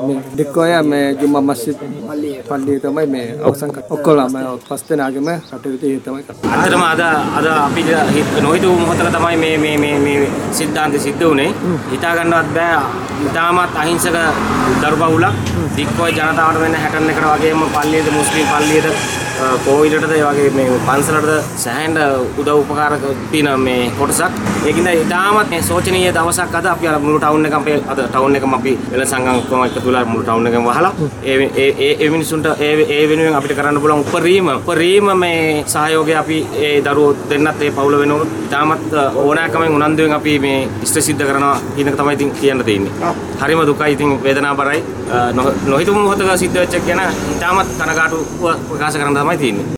මේ දෙකෝය මේ ජුම්මා මස්ජිද් පල්ලිය තමයි මේ අවසන් කරන්නේ. ඔක්කොම පස් දෙනාගේම කටයුතු ඒ තමයි කරන්නේ. අතරම අද අපි නොහිතපු මොහොතක තමයි මේ සිද්ධාන්ත සිද්ධ වුණේ. හිතා ගන්නවත් බෑ. ඉතාමත් අහිංසක දරුබවුලක් දික්කොයි ජනතාවට වෙන 61කට වගේම පල්ලියේද මුස්ලිම් පල්ලියේද කෝවිලටද ඒ වගේ මේ පන්සලටද සෑහෙන උදව් උපකාර තියෙන මේ කොටසක්. ඒකින්ද ඉතාමත් මේ සෝචනීය දවසක් අද අපි අර මුළු ටවුන් එකම අද ටවුන් එකම අපි වෙන සංඝම් ඔක්කොම එකතු වෙලා මුළු ටවුන් එකම වහලා ඒ මිනිසුන්ට ඒ වෙනුවෙන් අපිට කරන්න පුළුවන් උපරිම මේ සහයෝගය අපි ඒ දරුවෝ දෙන්නත් ඒ පවුල වෙනුවෙන් ඉතාමත් ඕනෑකමෙන් උනන්දුවෙන් අපි මේ ඉෂ්ට සිද්ධ කරනවා කියන එක තමයි ඉතින් කියන්න තියෙන්නේ. හරිම දුකයි ඉතින් වේදනාවබරයි. නොහිතමු මොහොතක සිද්ධ වෙච්ච එක ගැන ඉතාමත් කනගාටු ප්‍රකාශ කරන්න තමයි තියෙන්නේ.